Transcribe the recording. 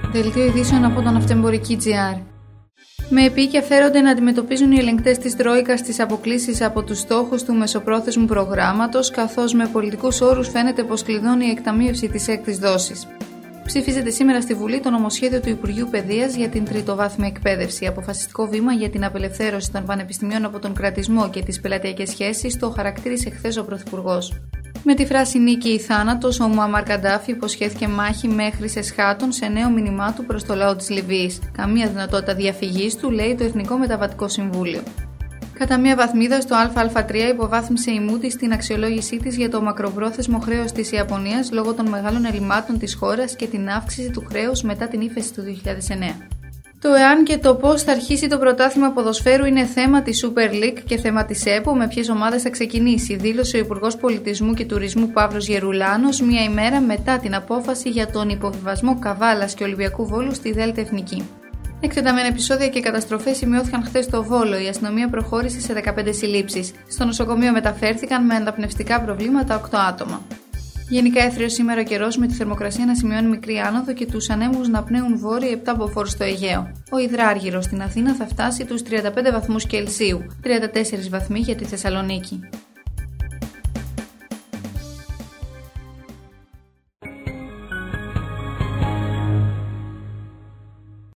Δελτίο ειδήσεων από τον Αυτεμπορική.gr. Με επίοικια φέρονται να αντιμετωπίζουν οι ελεγκτές της Τρόικας τις αποκλίσεις από τους στόχους του μεσοπρόθεσμου προγράμματος, καθώς με πολιτικούς όρους φαίνεται πως κλειδώνει η εκταμείευση της έκτης δόσης. Ψηφίζεται σήμερα στη Βουλή το νομοσχέδιο του Υπουργείου Παιδείας για την τριτοβάθμια εκπαίδευση, αποφασιστικό βήμα για την απελευθέρωση των πανεπιστημίων από τον κρατισμό και τις πελατειακές σχέσεις, το χαρακτήρισε χθες ο Πρωθυπουργός. Με τη φράση «Νίκη ή θάνατος», ο Μουαμάρ Καντάφη υποσχέθηκε μάχη μέχρι σε σχάτων σε νέο μήνυμά του προς το λαό της Λιβύης. Καμία δυνατότητα διαφυγής του, λέει το Εθνικό Μεταβατικό Συμβούλιο. Κατά μία βαθμίδα, στο ΑΑ3 υποβάθμισε η Moody's στην αξιολόγησή της για το μακροπρόθεσμο χρέος της Ιαπωνίας λόγω των μεγάλων ελλημάτων της χώρας και την αύξηση του χρέους μετά την ύφεση του 2009. Το εάν και το πώς θα αρχίσει το πρωτάθλημα ποδοσφαίρου είναι θέμα της Super League και θέμα της ΕΠΟ, με ποιες ομάδες θα ξεκινήσει, δήλωσε ο Υπουργός Πολιτισμού και Τουρισμού Παύλος Γερουλάνος μία ημέρα μετά την απόφαση για τον υποβιβασμό Καβάλας και Ολυμπιακού Βόλου στη Δέλτα Εθνική. Εκτεταμένα επεισόδια και καταστροφές σημειώθηκαν χθες στο Βόλο. Η αστυνομία προχώρησε σε 15 συλλήψεις. Στο νοσοκομείο μεταφέρθηκαν με αναπνευστικά προβλήματα 8 άτομα. Γενικά έθριος σήμερα ο καιρός, με τη θερμοκρασία να σημειώνει μικρή άνοδο και τους ανέμους να πνέουν βόρειοι 7 μποφόρ στο Αιγαίο. Ο υδράργυρος στην Αθήνα θα φτάσει τους 35 βαθμούς Κελσίου, 34 βαθμοί για τη Θεσσαλονίκη.